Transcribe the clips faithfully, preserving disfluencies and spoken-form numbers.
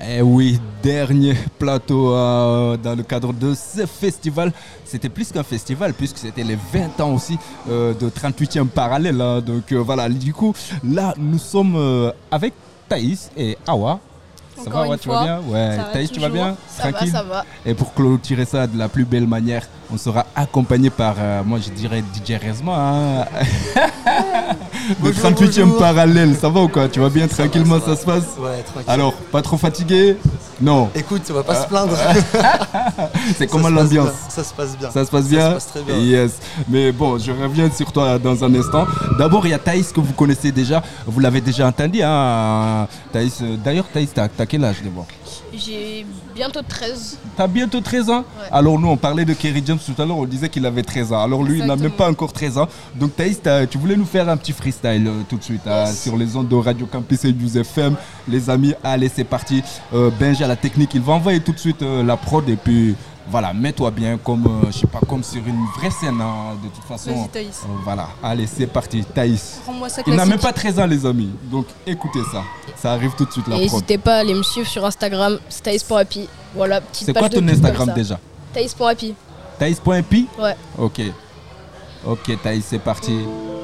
Eh oui, dernier plateau euh, dans le cadre de ce festival. C'était plus qu'un festival puisque c'était les vingt ans aussi euh, de trente-huitième parallèle. Hein. Donc euh, voilà, du coup, là, nous sommes euh, avec Thaïs et Awa. Ça Encore va, ouais, tu vas bien? Ouais, Thaïs, tu vas bien? Ça Tranquille? va, ça va. Et pour clôturer ça de la plus belle manière, on sera accompagné par, euh, moi je dirais D J Rezma. Hein. Le trente-huitième parallèle, ça va ou quoi? Tu vas bien? Ça tranquillement, va, ça, ça se passe? Ouais, tranquille. Alors, pas trop fatigué? Non. Écoute, on va pas ah. se plaindre. C'est comment l'ambiance? Ça se passe bien. Ça se passe bien? Ça se passe très bien. Yes. Mais bon, je reviens sur toi dans un instant. D'abord, il y a Thaïs que vous connaissez déjà. Vous l'avez déjà entendu. Hein. Thaïs, d'ailleurs, Thaïs, t'as, t'as quel âge d'abord? J'ai bientôt treize. T'as bientôt treize ans? Ouais. Alors nous, on parlait de Kerry James tout à l'heure, on disait qu'il avait treize ans. Alors lui, exactement. Il n'a même pas encore treize ans. Donc Thaïs, tu voulais nous faire un petit freestyle euh, tout de suite yes. euh, sur les ondes de Radio Campus et News F M. Les amis, allez, c'est parti. Euh, Benji à la technique, il va envoyer tout de suite euh, la prod et puis... Voilà, mets-toi bien comme, euh, je sais pas, comme sur une vraie scène, hein, de toute façon. Vas-y, Thaïs. Euh, voilà, allez, c'est parti, Thaïs. Prends-moi ça Il n'a classique. même pas treize ans, les amis. Donc, écoutez ça. Ça arrive tout de suite, la Et prod. n'hésitez pas à aller me suivre sur Instagram, c'est thaïs.happy. Voilà, petite c'est page quoi de ton pub Instagram comme ça. déjà? Thaïs.happy. Thaïs.happy? Ouais. Ok. Ok, Thaïs, c'est parti.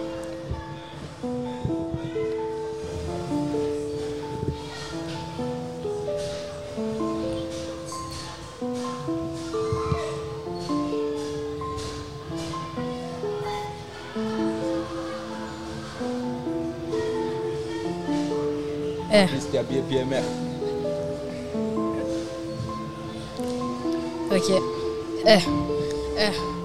Eh. Ok. Eh. Eh.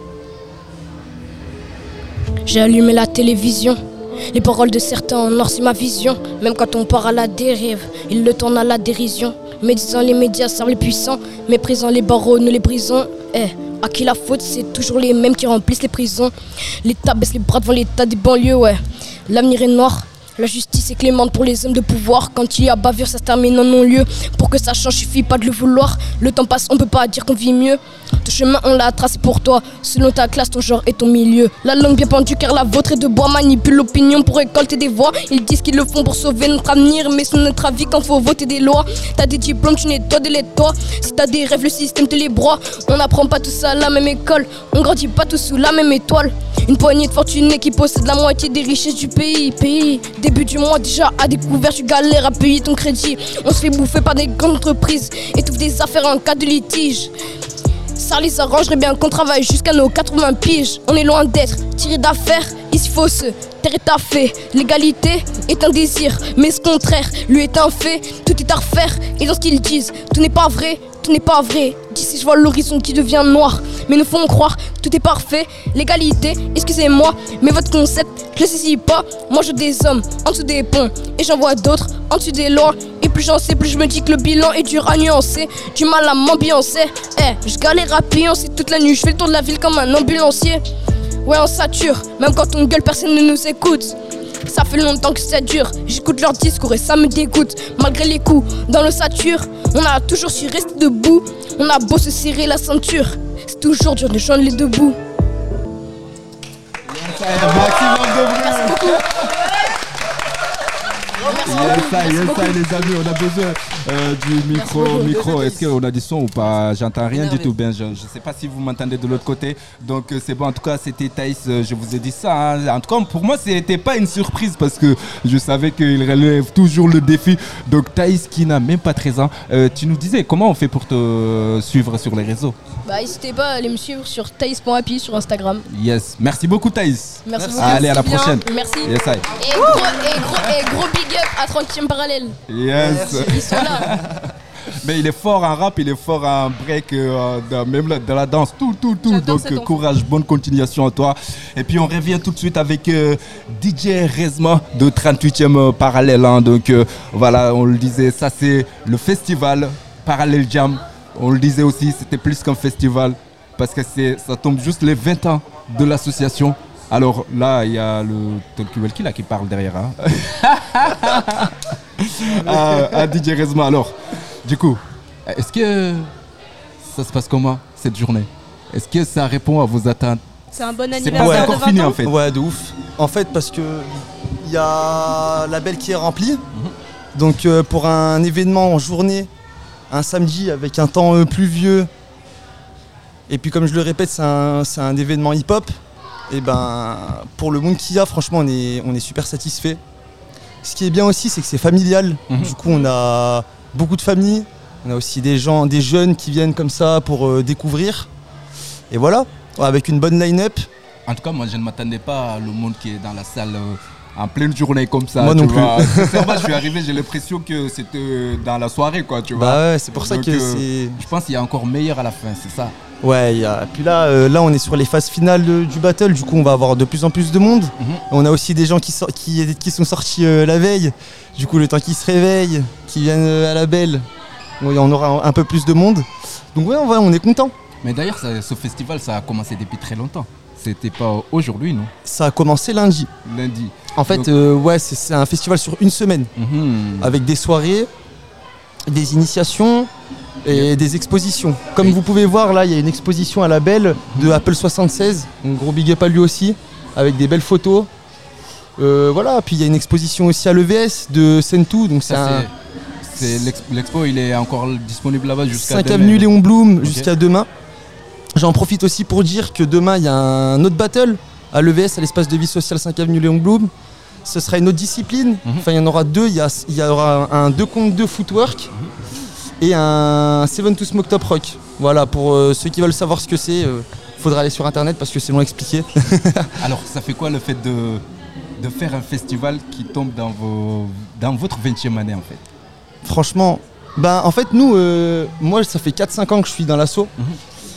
J'ai allumé la télévision. Les paroles de certains ont noirci ma vision. Même quand on part à la dérive, ils le tournent à la dérision. Médisant les médias servent les puissants. Méprisant les barreaux, nous les brisons. Eh. À qui la faute? C'est toujours les mêmes qui remplissent les prisons. L'État baisse les bras devant l'État des banlieues, ouais. L'avenir est noir. La justice est clémente pour les hommes de pouvoir. Quand il y a bavure, ça se termine en non-lieu. Pour que ça change, suffit pas de le vouloir. Le temps passe, on peut pas dire qu'on vit mieux. Ton chemin, on l'a tracé pour toi. Selon ta classe, ton genre et ton milieu. La langue bien pendue car la vôtre est de bois. Manipule l'opinion pour récolter des voix. Ils disent qu'ils le font pour sauver notre avenir, mais c'est notre avis quand faut voter des lois. T'as des diplômes, tu n'es toi de toi. Si t'as des rêves, le système te les broie. On n'apprend pas tout ça à la même école. On grandit pas tous sous la même étoile. Une poignée de fortunés qui possèdent la moitié des richesses du pays. Pays. Début du mois déjà à découvert, tu galères à payer ton crédit. On se fait bouffer par des grandes entreprises. Étouffe des affaires en cas de litige. Ça les arrangerait bien qu'on travaille jusqu'à nos quatre-vingts piges. On est loin d'être tiré d'affaires. Ici faut se taire et taffer. L'égalité est un désir, mais ce contraire lui est un fait. Tout est à refaire et dans ce qu'ils disent, tout n'est pas vrai. Tout n'est pas vrai. D'ici je vois l'horizon qui devient noir. Mais nous font croire, tout est parfait. L'égalité, excusez-moi, mais votre concept, je le saisis pas. Moi je des hommes en dessous des ponts et j'en vois d'autres en dessous des lois. Et plus j'en sais, plus je me dis que le bilan est dur à nuancer. Du mal à m'ambiancer. Eh, hey, je galère à pioncer toute la nuit. Je fais le tour de la ville comme un ambulancier. Ouais, on sature, même quand on gueule, personne ne nous écoute. Ça fait longtemps que ça dure, j'écoute leur discours et ça me dégoûte. Malgré les coups dans l'ossature, on a toujours su rester debout. On a beau se serrer la ceinture, c'est toujours dur de joindre les deux bouts. Merci beaucoup. Yes, ça, yes, ça, les amis, on a besoin euh, du micro. micro. Est-ce qu'on a du son ou pas? J'entends rien du tout, bien. Je ne sais pas si vous m'entendez de l'autre côté. Donc c'est bon, en tout cas, c'était Thaïs, je vous ai dit ça. Hein. En tout cas, pour moi, c'était pas une surprise parce que je savais qu'il relève toujours le défi. Donc Thaïs qui n'a même pas treize ans, euh, tu nous disais comment on fait pour te suivre sur les réseaux? Bah n'hésitez pas à aller me suivre sur thaïs.happy sur Instagram. Yes, merci beaucoup Thaïs. Merci beaucoup. Allez, à la prochaine. Merci. Yes, et, gros, et, gros, et gros big up à trentième parallèle. Yes. Ils sont là. Mais il est fort en rap, il est fort en break, euh, dans, même dans la danse, tout, tout, tout. J'adore Donc courage, bonne continuation à toi. Et puis on revient tout de suite avec euh, D J Rezma de trente-huitième parallèle. Hein. Donc euh, voilà, on le disait, ça c'est le festival Parallèle Jam. On le disait aussi, c'était plus qu'un festival parce que c'est, ça tombe juste les vingt ans de l'association. Alors là, il y a le Tolkiwelki là qui parle derrière. Hein. à, à D J Rezma. Alors, du coup, est-ce que ça se passe comment cette journée? Est-ce que ça répond à vos attentes? C'est un bon C'est anniversaire. pas Ouais, encore de fini vingt ans. en fait. Ouais, de ouf. En fait, parce que il y a la belle qui est remplie. Mm-hmm. Donc, euh, pour un événement en journée, un samedi avec un temps euh, pluvieux. Et puis comme je le répète, c'est un, c'est un événement hip-hop. Et ben pour le monde qu'il y a, franchement, on est, on est super satisfait. Ce qui est bien aussi, c'est que c'est familial. Mmh. Du coup, on a beaucoup de familles. On a aussi des gens, des jeunes qui viennent comme ça pour euh, découvrir. Et voilà, avec une bonne line-up. En tout cas, moi, je ne m'attendais pas à le monde qui est dans la salle euh, en pleine journée comme ça. Moi tu non vois. plus. Sincèrement, je suis arrivé, j'ai l'impression que c'était dans la soirée, quoi, tu vois. Bah ouais, c'est pour ça Donc, que euh, c'est... Je pense qu'il y a encore meilleur à la fin, c'est ça. Ouais, y a... puis là, euh, là, on est sur les phases finales de- du battle. Du coup, on va avoir de plus en plus de monde. Mhm. On a aussi des gens qui, sor- qui, qui sont sortis euh, la veille. Du coup, le temps qu'ils se réveillent, qui viennent euh, à la belle, bon, on aura un, un peu plus de monde. Donc ouais, on, va, on est content. Mais d'ailleurs, ça- ce festival, ça a commencé depuis très longtemps. C'était pas aujourd'hui, non? Ça a commencé lundi. Lundi. En fait, Donc- euh, ouais, c'est, c'est un festival sur une semaine, Mhm. avec des soirées, des initiations et des expositions. Comme Oui. vous pouvez voir, là, il y a une exposition à la Belle de Apple soixante-seize. Un gros big up à lui aussi, avec des belles photos. Euh, voilà, puis il y a une exposition aussi à l'E V S de Sentou. Donc c'est Ça, un c'est- c'est l'ex- l'expo, il est encore disponible là-bas jusqu'à cinq demain. avenue Léon Blum Ok. jusqu'à demain. J'en profite aussi pour dire que demain, il y a un autre battle à l'E V S, à l'espace de vie sociale cinq avenue Léon Blum. Ce sera une autre discipline. Mhm. Enfin, il y en aura deux. Il y, a- il y aura un deux contre deux footwork et un Seven to Smoke Top Rock. Voilà, pour euh, ceux qui veulent savoir ce que c'est, il faudra aller sur internet parce que c'est long à expliquer. Alors, ça fait quoi le fait de, de faire un festival qui tombe dans, vos, dans votre vingtième année, en fait? Franchement, ben, en fait, nous, euh, moi, ça fait quatre cinq ans que je suis dans l'assaut. Mhm.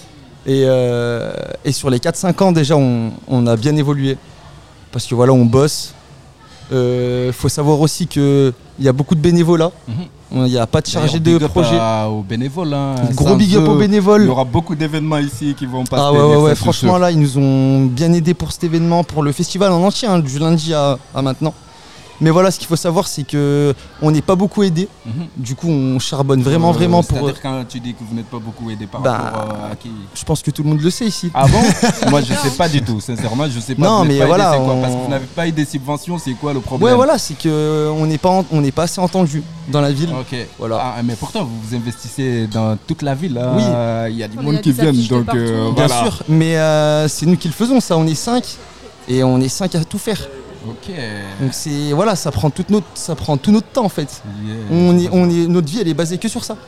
Et, euh, et sur les quatre cinq ans, déjà, on, on a bien évolué. Parce que voilà, on bosse. Il euh, faut savoir aussi qu'il y a beaucoup de bénévolat. Il Mhm. n'y a pas de chargé D'ailleurs, de big up projet. à- aux bénévoles. Hein. Gros Sans big up eux, aux Il bénévoles. y aura beaucoup d'événements ici qui vont passer. Ah ouais, ouais, ouais, franchement, là, ils nous ont bien aidés pour cet événement, pour le festival en entier, hein, du lundi à, à maintenant. Mais voilà, ce qu'il faut savoir, c'est qu'on n'est pas beaucoup aidé. Du coup, on charbonne vraiment, vraiment pour. C'est-à-dire quand tu dis que vous n'êtes pas beaucoup aidé par Bah, rapport à qui? Je pense que tout le monde le sait ici. Ah bon? Moi, je sais pas du tout. Sincèrement, je sais pas. Non, Vous n'êtes mais pas aidé, voilà, c'est quoi? on- Parce que vous n'avez pas eu des subventions, c'est quoi le problème? Ouais, voilà, c'est qu'on n'est pas, en- on n'est pas assez entendu dans la ville. Ok. Voilà. Ah, mais pourtant, vous vous investissez dans toute la ville. Hein. Oui. Il y a du On monde a qui des viennent. affiches de Donc, partout. euh, Bien voilà. sûr, mais euh, c'est nous qui le faisons, ça. On est cinq et on est cinq à tout faire. Ok. Donc c'est voilà, ça prend toute notre, ça prend tout notre temps en fait. Yeah. On est, on est, notre vie, elle est basée que sur ça.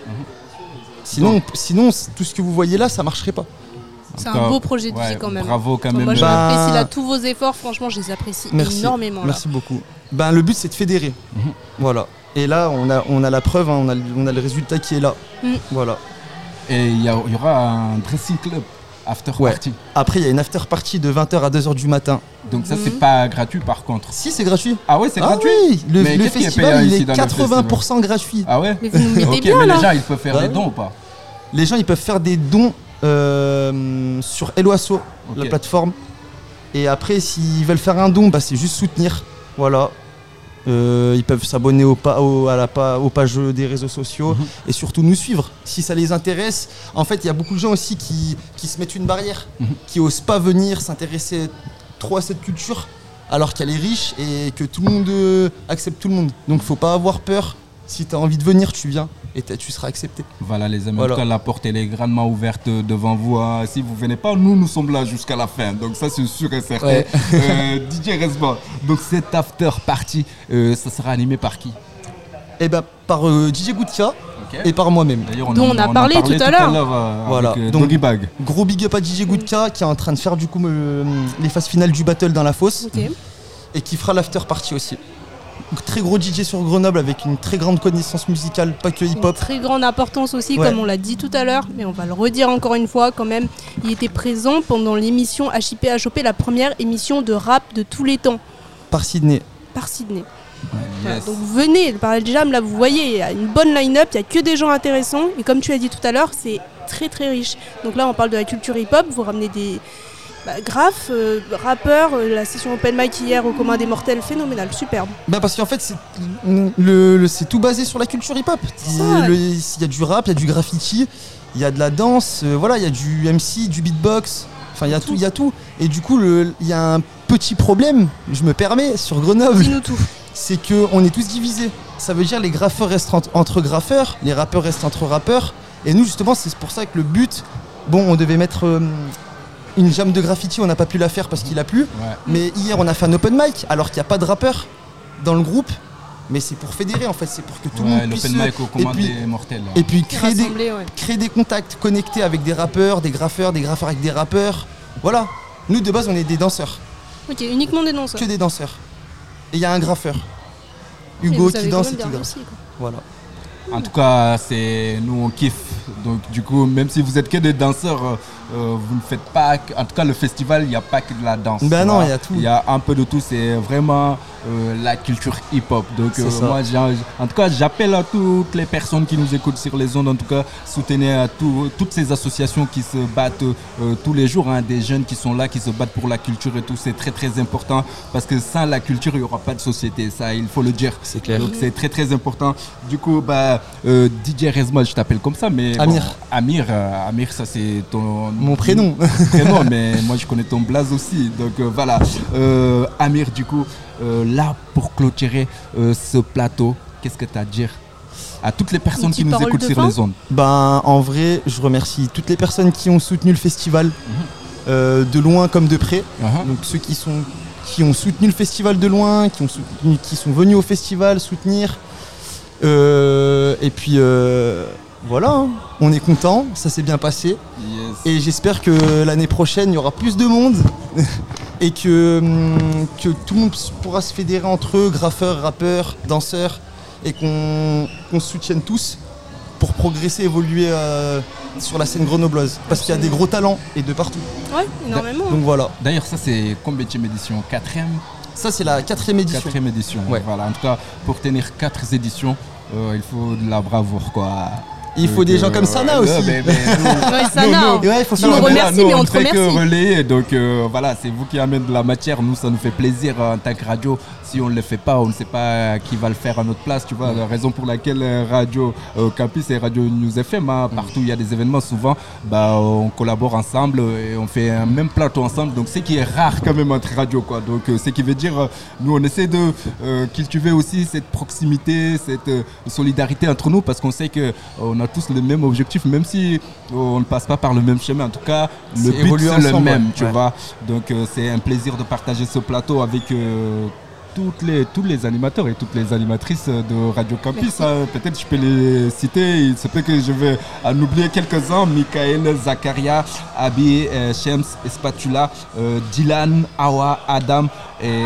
Sinon, Donc- sinon, c- tout ce que vous voyez là, ça marcherait pas. C'est En tout un cas, beau projet de ouais, vie quand même. Bravo quand Enfin, même. moi Bah, j'apprécie là tous vos efforts, franchement je les apprécie Merci, énormément. merci beaucoup. Ben le but c'est de fédérer. Mhm. Voilà. Et là, on a, on a la preuve, hein, on a, le- on a le résultat qui est là. Mm. Voilà. Et il y, a- il y aura un dressing club after Ouais. party. Après, il y a une after party de vingt heures à deux heures du matin. Donc ça, Mhm. c'est pas gratuit par contre. Si, c'est gratuit. Ah ouais, c'est Ah gratuit? oui, le, Mais le qu'est-ce qui est festival, payant il ici est dans le quatre-vingts pour cent gratuit. Ah ouais? Mais vous nous mettez Ok, bien mais là. les gens, ils peuvent faire Bah des ouais. dons ou pas? Les gens, ils peuvent faire des dons euh, sur Helloasso, Ok. la plateforme. Et après, s'ils veulent faire un don, bah, c'est juste soutenir. Voilà. Euh, ils peuvent s'abonner au pa- au- à la pa- aux pages des réseaux sociaux Mhm. et surtout nous suivre si ça les intéresse. En fait, il y a beaucoup de gens aussi qui, qui se mettent une barrière, Mhm. qui osent pas venir s'intéresser trop à cette culture alors qu'elle est riche et que tout le monde euh, accepte tout le monde. Donc faut pas avoir peur. Si tu as envie de venir, tu viens et t'as- tu seras accepté. Voilà les amis, Voilà. en tout cas la porte elle est grandement ouverte devant vous. Hein. Si vous venez pas, nous nous sommes là jusqu'à la fin. Donc ça c'est sûr et certain. Ouais. Euh, D J Resma, donc cette after party, euh, ça sera animé par qui? Et ben par euh, D J Goudka Ok. et par moi-même. D'ailleurs, Dont on a en parlé parlait tout à l'heure. euh, Voilà. avec, euh, Donc- Doggy Bag. Gros big up à D J Goudka qui est en train de faire du coup euh, les phases finales du battle dans la fosse Ok. et qui fera l'after party aussi. Donc, très gros D J sur Grenoble avec une très grande connaissance musicale, pas que Une hip-hop. très grande importance aussi, Ouais. comme on l'a dit tout à l'heure, mais on va le redire encore une fois quand même. Il était présent pendant l'émission H I P H O P, la première émission de rap de tous les temps, Par Sydney. par Sydney. Voilà, Yes. donc venez, le Parallel Jam, là vous voyez, il y a une bonne line-up, il n'y a que des gens intéressants, et comme tu as dit tout à l'heure, c'est très très riche. Donc là on parle de la culture hip-hop, vous ramenez des bah, graphes, euh, rappeurs, euh, la session open mic hier au commun des mortels, phénoménal, superbe. Bah parce qu'en fait c'est le, le- c'est tout basé sur la culture hip-hop. C'est ça, Le- Il y a du rap, il y a du graffiti, il y a de la danse, euh, voilà, il y a du M C, du beatbox. Enfin il y a tout, il y a tout. Et du coup le- il y a un petit problème, je me permets, sur Grenoble. Dis-nous tout. C'est qu'on est tous divisés. ça veut dire les graffeurs restent entre, entre graffeurs, les rappeurs restent entre rappeurs. Et nous, justement, c'est pour ça que le but, bon, on devait mettre euh, une jam de graffiti, on n'a pas pu la faire parce qu'il a plu. Ouais. Mais hier, on a fait un open mic, alors qu'il n'y a pas de rappeurs dans le groupe. Mais c'est pour fédérer, en fait, c'est pour que tout Ouais, le monde puisse... l'open mic aux commandes puis- des mortels. Et puis créer des, Rassembler, ouais. créer des contacts, connecter avec des rappeurs, des graffeurs, des graffeurs avec des rappeurs. Voilà. Nous, de base, on est des danseurs. Ok, uniquement des danseurs. Que des danseurs. Et il y a un graffeur. Et Hugo vous qui avez danse quand et même qui bien danse. réussi, quoi. Voilà. En tout cas, c'est nous on kiffe. Donc du coup, même si vous êtes que des danseurs, euh, euh, vous ne faites pas. que- En tout cas, le festival, il n'y a pas que de la danse. Ben tu non, vois. il y a tout. Il y a un peu de tout. C'est vraiment euh, la culture hip-hop. Donc C'est euh, ça. moi, j'ai- en tout cas, j'appelle à toutes les personnes qui nous écoutent sur les ondes. En tout cas, soutenez à tout- toutes ces associations qui se battent euh, tous les jours. Hein, des jeunes qui sont là, qui se battent pour la culture et tout. C'est très très important parce que sans la culture, il n'y aura pas de société. Ça, il faut le dire. C'est clair. Donc c'est très très important. Du coup, bah, euh, D J Rezma, je t'appelle comme ça, mais bon, Amir. Amir, euh, Amir, ça c'est ton Mon prénom. prénom, mais moi je connais ton blaze aussi. Donc euh, voilà, Euh, Amir, du coup, euh, là pour clôturer euh, ce plateau, qu'est-ce que tu as à dire à toutes les personnes Une qui petite nous parole écoutent de sur fin les ondes? Ben, en vrai, je remercie toutes les personnes qui ont soutenu le festival, euh, de loin comme de près. Uh-huh. Donc ceux qui, sont, qui ont soutenu le festival de loin, qui, ont soutenu, qui sont venus au festival soutenir. Euh, et puis euh, voilà, hein. On est content, ça s'est bien passé. Yes. Et j'espère que l'année prochaine, il y aura plus de monde et que, hum, que tout le monde pourra se fédérer entre eux, graffeurs, rappeurs, danseurs, et qu'on qu'on se soutienne tous pour progresser, évoluer euh, sur la scène grenobloise. Parce qu'il y a des gros talents et de partout. Ouais, énormément. Donc voilà, D'ailleurs, ça c'est combienième édition? Quatrième ça c'est la quatrième édition. Quatrième édition. Ouais. Voilà. En tout cas, pour tenir quatre éditions, euh, il faut de la bravoure, quoi. Il faut Donc, des gens euh, comme Sana ouais, aussi. mais- mais nous- Ouais, Sana, nous- hein. Et ouais, il faut Je faire vous un mais bel- là, remercie, nous, mais on on ne te fait que remercie. relayer, donc euh, voilà, c'est vous qui amène de la matière. Nous, ça nous fait plaisir euh, en tant que radio. Si on ne le fait pas, on ne sait pas qui va le faire à notre place. Tu vois, la raison pour laquelle euh, Radio euh, Campus et Radio News F M, hein, partout il y a des événements, souvent, bah, on collabore ensemble et on fait un même plateau ensemble. Donc, c'est qui est rare quand même entre radios, quoi. Donc, euh, ce qui veut dire, euh, nous, on essaie de euh, cultiver aussi cette proximité, cette euh, solidarité entre nous, parce qu'on sait que euh, on a tous le même objectif, même si euh, on ne passe pas par le même chemin. En tout cas, le C'est but évoluer c'est le ensemble, même, ouais. tu Ouais. vois. Donc, euh, c'est un plaisir de partager ce plateau avec euh, toutes les, tous les animateurs et toutes les animatrices de Radio Campus. Hein. Peut-être je peux les citer. Il se peut que je vais en oublier quelques-uns. Michael, Zakaria, Abi, euh, Shems, Espatula, euh, Dylan, Awa, Adam et...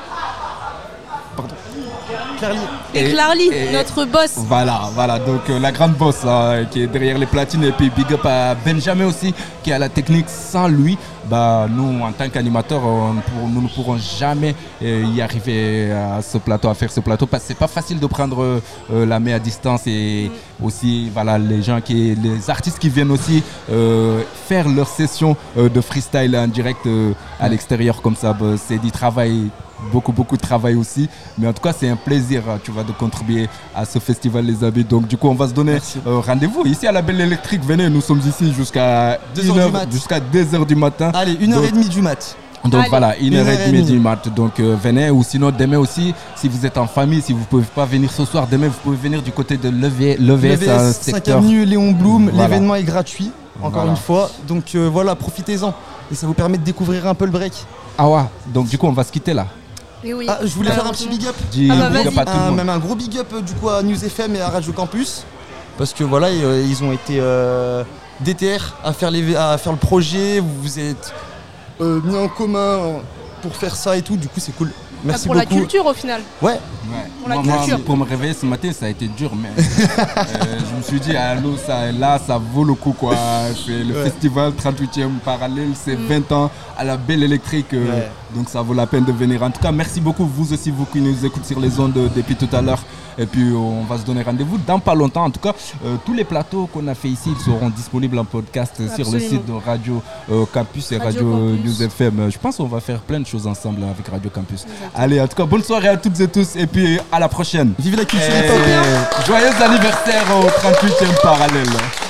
Pardon. Clairly. Et Clarly, et- notre boss. Voilà, voilà, donc euh, la grande boss hein, qui est derrière les platines, et puis big up à Benjamin aussi qui a la technique. Sans lui, bah, nous en tant qu'animateurs, on ne pour- nous ne pourrons jamais euh, y arriver à ce plateau, à faire ce plateau, parce que c'est pas facile de prendre euh, la main à distance, et aussi voilà, les gens qui, les artistes qui viennent aussi euh, faire leur session euh, de freestyle en direct euh, à l'extérieur comme ça, bah, c'est du travail. Beaucoup, beaucoup de travail aussi. Mais en tout cas, c'est un plaisir, tu vois, de contribuer à ce festival, les amis. Donc, du coup, on va se donner euh, rendez-vous ici à la Belle Électrique. Venez, nous sommes ici jusqu'à Deux heures une du heure- mat. jusqu'à deux heures du matin. Allez, une heure Donc- et demie du mat. Donc Allez, voilà, une une heure et heure et demie demie. du mat. Donc euh, venez, ou sinon demain aussi, si vous êtes en famille, si vous ne pouvez pas venir ce soir, demain vous pouvez venir du côté de l'E V S, Le V c'est un S cinq secteur. avenue Léon Blum, Voilà. l'événement est gratuit, encore Voilà. une fois. Donc euh, voilà, profitez-en. Et ça vous permet de découvrir un peu le break. Ah ouais, donc du coup on va se quitter là. Et oui. Ah, je voulais Alors, faire un petit big up. Dis Ah bah, big up vas-y. à tout le Un- monde. même un gros big up euh, du coup à News F M et à Radio Campus. Parce que voilà, et, euh, ils ont été euh, D T R à faire, les, à faire le projet. Vous vous êtes euh, mis en commun euh, pour faire ça et tout. Du coup, c'est cool. Merci pour beaucoup. la culture au final. Ouais, Ouais. Pour la Moi, moi, culture. pour me réveiller ce matin, ça a été dur, mais euh, je me suis dit, allô, ça, là, ça vaut le coup, quoi. C'est le Ouais. festival trente-huitième parallèle, c'est vingt ans à la Belle Électrique, euh, Ouais. donc ça vaut la peine de venir. En tout cas, merci beaucoup, vous aussi, vous qui nous écoutez sur les ondes euh, depuis tout à l'heure. Et puis, on va se donner rendez-vous dans pas longtemps. En tout cas, euh, tous les plateaux qu'on a fait ici, ils seront disponibles en podcast euh, sur le Absolument. site de Radio euh, Campus et Radio Radio, Campus. News F M. Je pense qu'on va faire plein de choses ensemble avec Radio Campus. Allez, en tout cas, bonne soirée à toutes et tous, et puis à la prochaine. vive la culture Et hip-hop. joyeux anniversaire au trente-huitième parallèle.